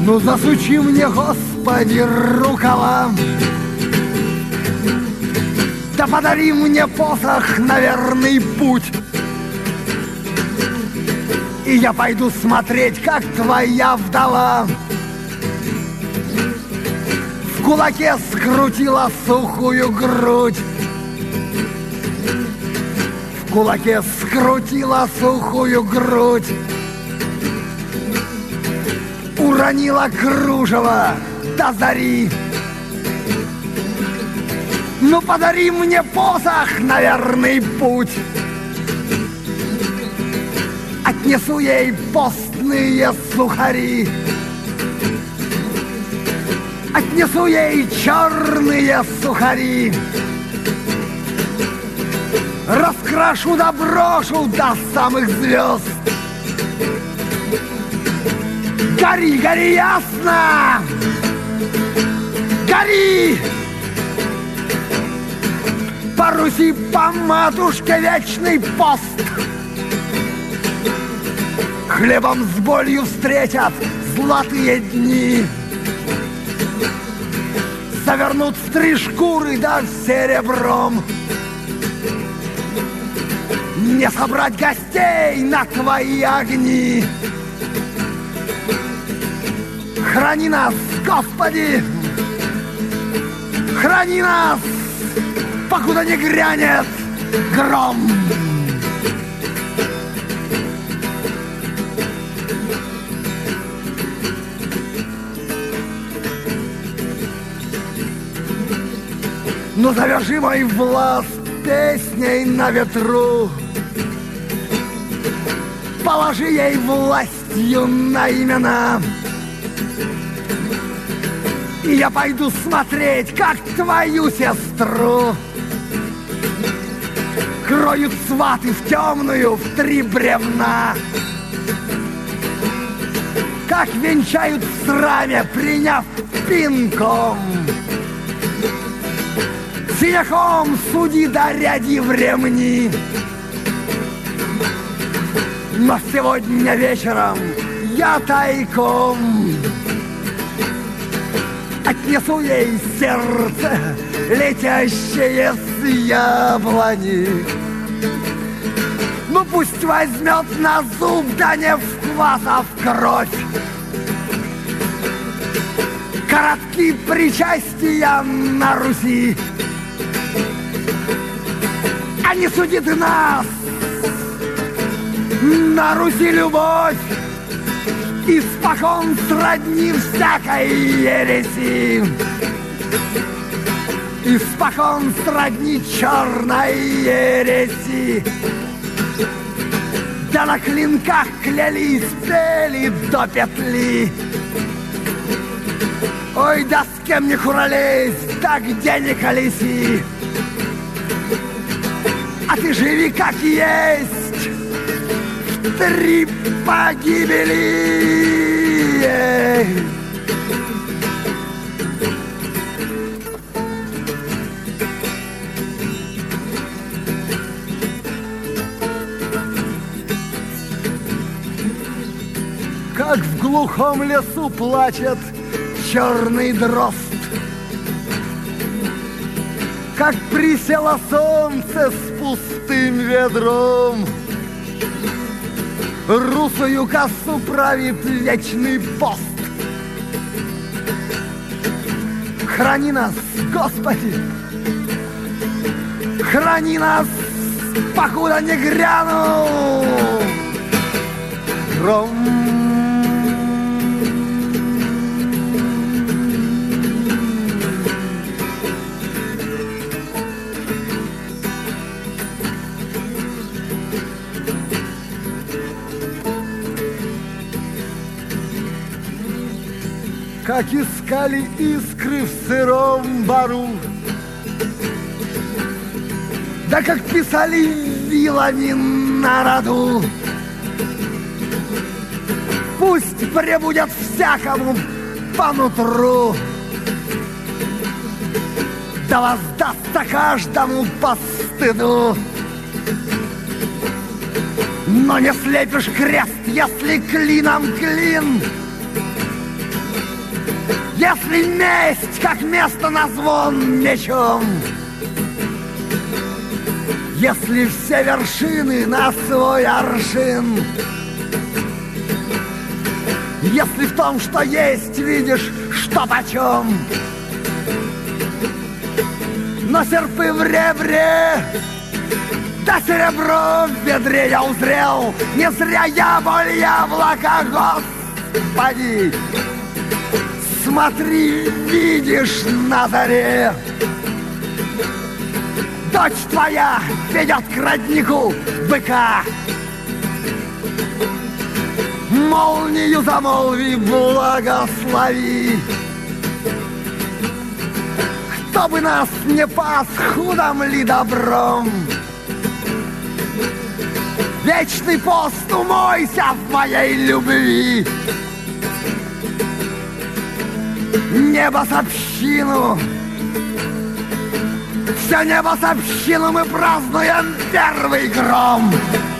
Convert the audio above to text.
Ну засучи мне, Господи, рукава, да подари мне посох на верный путь, и я пойду смотреть, как твоя вдова в кулаке скрутила сухую грудь. В кулаке скрутила сухую грудь, уронила кружево до зари. Ну подари мне посох на верный путь, отнесу ей постные сухари, отнесу ей черные сухари, раскрашу да брошу до самых звезд. Гори, гори ясно! Гори! По Руси, по матушке вечный пост. Хлебом с болью встретят золотые дни, завернут в 3 шкуры да серебром. Не собрать гостей на твои огни. Храни нас, Господи! Храни нас, покуда не грянет гром! Ну завяжи мой власт песней на ветру, положи ей властью на имена, и я пойду смотреть, как твою сестру кроют сваты в темную в 3 бревна, как венчают в сраме, приняв пинком. Синяком суди да ряди в ремни. Но сегодня вечером я тайком отнесу ей сердце, летящее с яблони. Ну пусть возьмет на зуб, да не в квас, а в кровь. Коротки причастия на Руси, а не судит нас. На Руси любовь испокон сродни всякой ереси, испокон сродни черной ереси. Да на клинках клялись, пели до петли. Ой, да с кем не куролезь, да где не колеси. А ты живи как есть, в 3 погибели. Как в глухом лесу плачет черный дрозд, как присело солнце с пустым ведром, русую косу правит вечный пост. Храни нас, Господи, храни нас, покуда не грянул гром. Как искали искры в сыром бару, да как писали вилами на роду. Пусть пребудет всякому по нутру, да воздастся каждому по стыду. Но не слепишь крест, если клином клин, Если месть, как место на звон мечом, если все вершины на свой аршин, если в том, что есть, видишь, что почем, но серпы в ребре, да серебро в ведре я узрел, не зря яблонь яблоко, Господи. Смотри, видишь на заре, дочь твоя ведет к роднику быка. Молнию замолви, благослови. Кто бы нас не пас, худом ли добром, вечный пост умойся в моей любви. Небо с общину, все небо с общину мы празднуем первый гром.